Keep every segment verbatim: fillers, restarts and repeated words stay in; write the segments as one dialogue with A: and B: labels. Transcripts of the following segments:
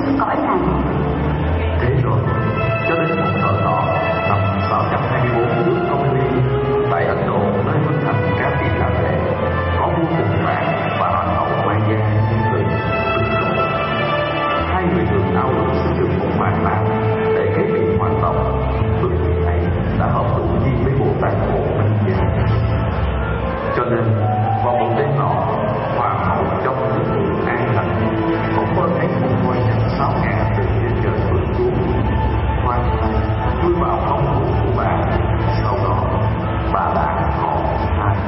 A: cõi lành.
B: Thế rồi, cho đến một thời nọ, năm sáu trăm hai mươi bốn trước công nguyên, tại Ấn Độ nơi vương thành Ca Tỳ La Tề, có vua Phùng Vạn và hoàng hậu Quan Gia người Vinh Lộ. Hai người thường ao ước sử dụng một màn nam để kế vị hoàng tộc. Bức thủy này đã hợp đủ duyên với Bồ Tát Bộ Minh Gia. Cho nên vào một đêm nọ, hoàng hậu trong nước đường an lành bỗng mơ thấy một ngôi nhà sáu ngàn từ trên trời vượt xuống. Khoan chui vào phòng ngủ của bà. Sau đó bà đã họ thai.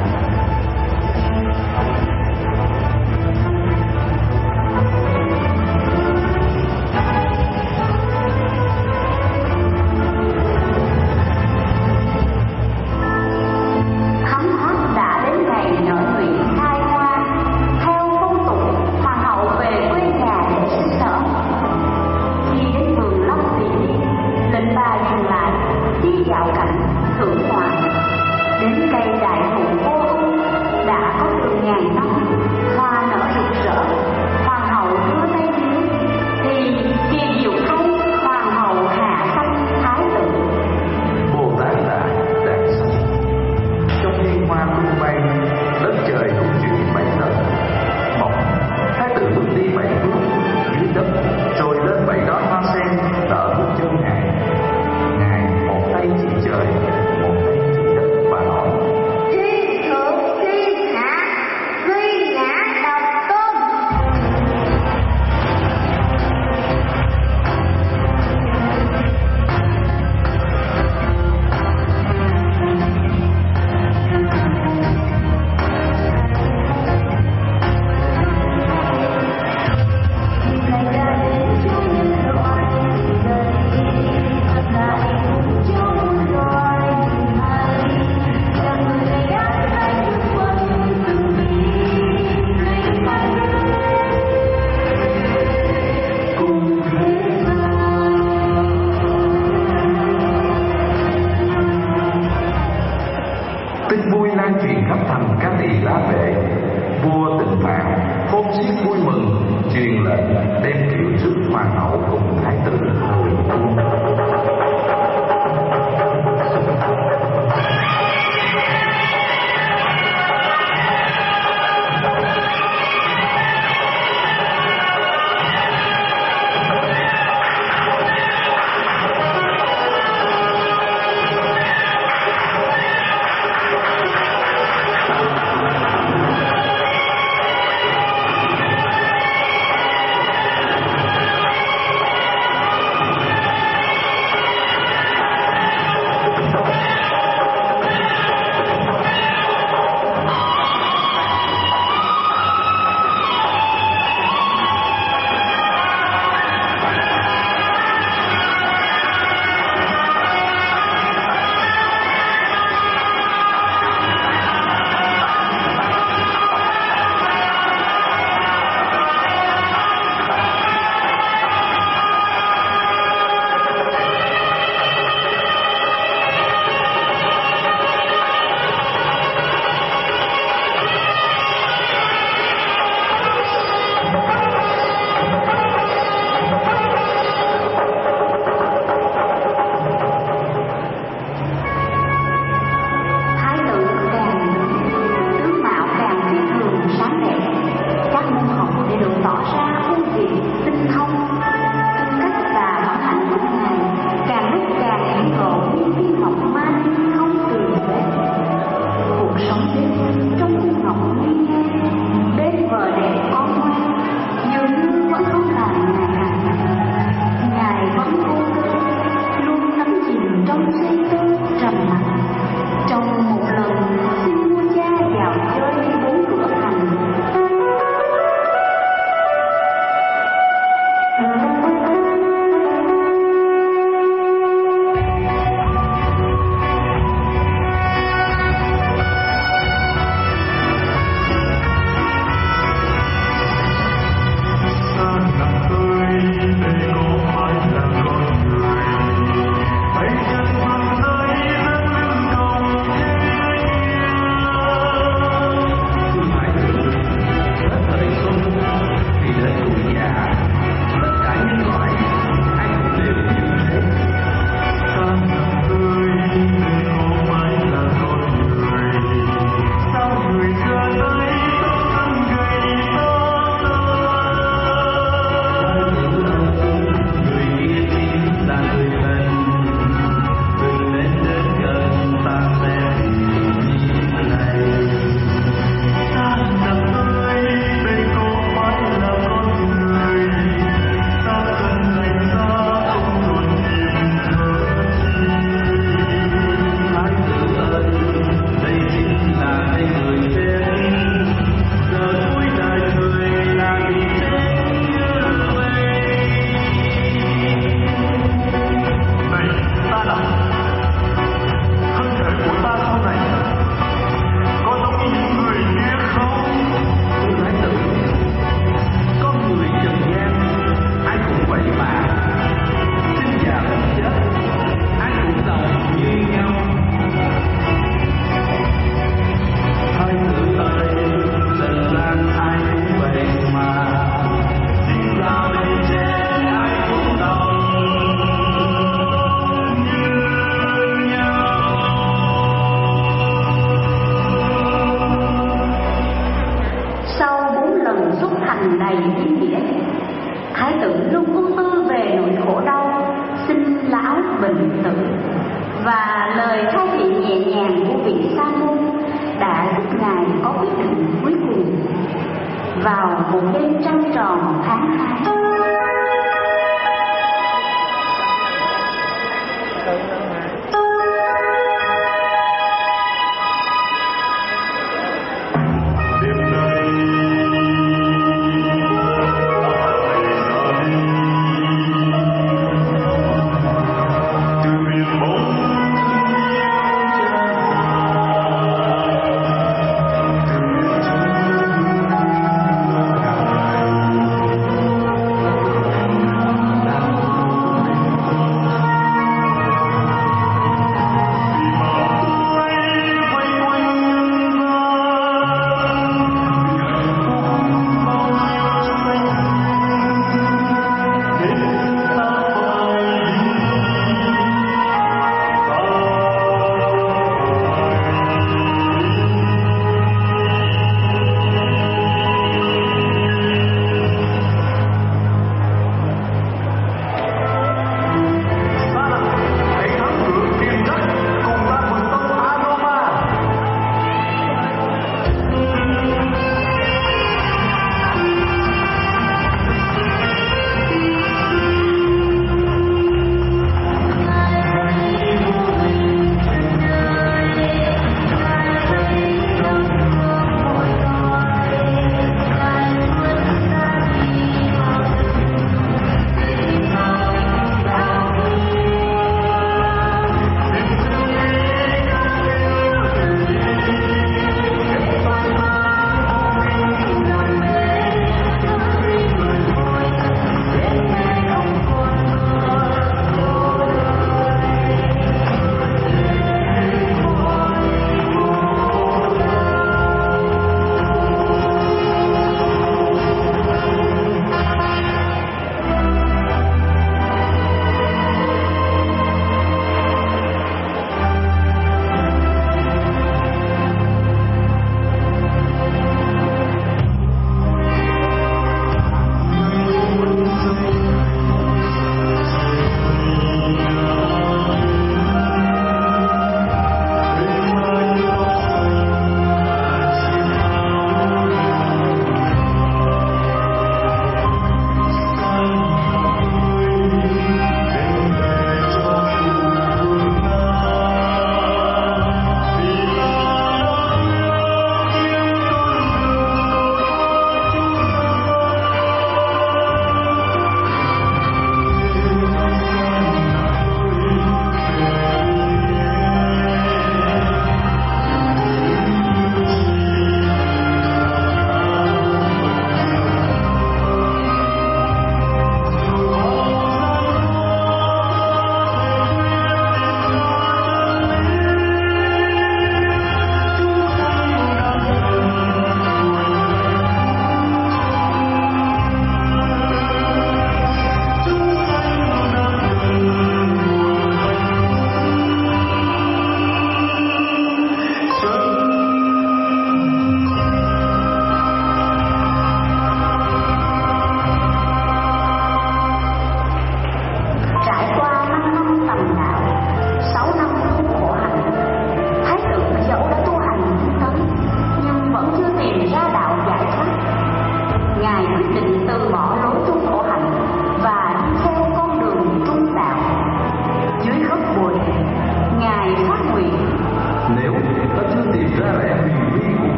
A: Thái tử luôn ưu tư về nỗi khổ đau sinh lão bệnh tử, và lời khai thị nhẹ nhàng của vị sa môn đã giúp ngài có quyết định cuối cùng. Vào một đêm trăng tròn tháng hai,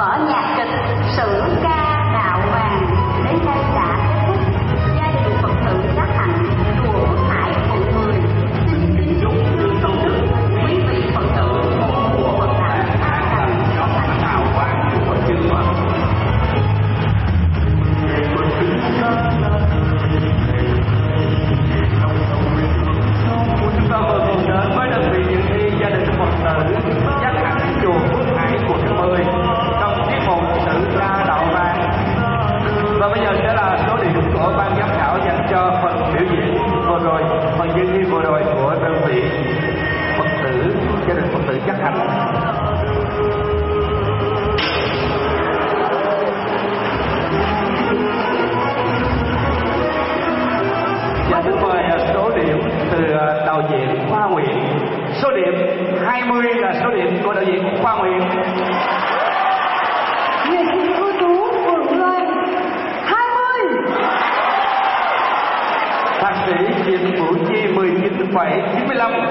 A: vở nhạc kịch Sử ca đạo vàng đến đây đã kết thúc. Gia đình Phật tử Giác Hạnh, chùa Phước Hải, quận mười xin kính chúc Lương Công Đức, quý vị Phật tử một mùa Phật đản an lành, trong hạnh hào quang của chư Phật.
B: Chúng ta vừa cùng đến với đơn vị dự thi gia đình Phật tử Giác Hạnh, chùa Phước Hải, quận mười trong tiết mục Sử ca đạo vàng. Và bây giờ sẽ là số điểm của ban giám khảo dành cho phần biểu diễn vừa rồi, phần dự thi vừa rồi của đơn vị Phật tử gia đình Phật tử Giác Hạnh. Và xin mời số điểm từ đạo diễn Khoa Nguyễn. Số điểm hai mươi là số điểm của đạo diễn Khoa Nguyễn.
C: Nghệ sĩ ưu tú Phượng Loan hai mươi.
B: Thạc sĩ Diệp Vũ Chi mười chín phẩy chín mươi lăm.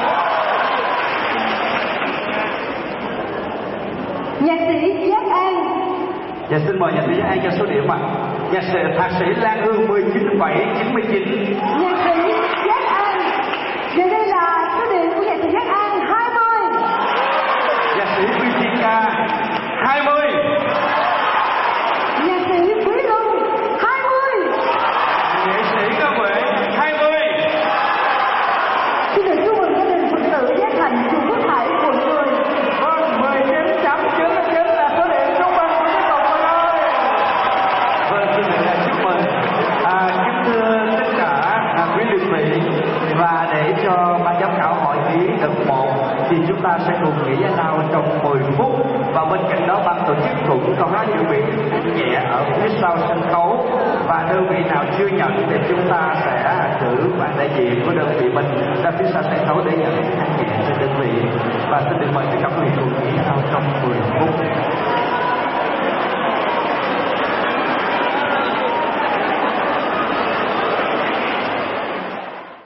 C: Nhạc sĩ Giác An.
B: Và xin mời nhạc sĩ Giác An cho số điểm ạ. Nhạc sĩ Thạc sĩ Lan Hương mười chín phẩy chín mươi chín.
C: Nhạc sĩ Giác An. Và đây là số điểm của nhạc sĩ Giác An hai mươi.
B: Nhạc sĩ Huy Chi Ca hai mươi.
C: Nhạc sĩ Quý Luân hai mươi.
B: Nghệ sĩ Cao Huệ hai mươi.
C: Xin được chúc mừng gia đình Phật tử Giác Hạnh, chùa Phước Hải, quận mười.
B: Vâng, mười chín chấm chín mươi chín là số điểm trung bình của tiết mục Phật ơi. Vâng, xin được chúc mừng. À, kính thưa tất cả à, quý đơn vị, và để cho ban giám khảo hỏi ý đợt một thì chúng ta sẽ cùng nghỉ giải lao trong mười phút, và bên cạnh đó ban tổ chức cũng có dự bị nhẹ ở phía sau sân khấu, và đơn vị nào chưa nhận thì chúng ta sẽ cử bạn đại diện của đơn vị mình ra phía sau sân khấu để nhận nhẹ cho đơn vị. Và xin được mời tất cả quý vị cùng nghỉ giải lao trong mười phút.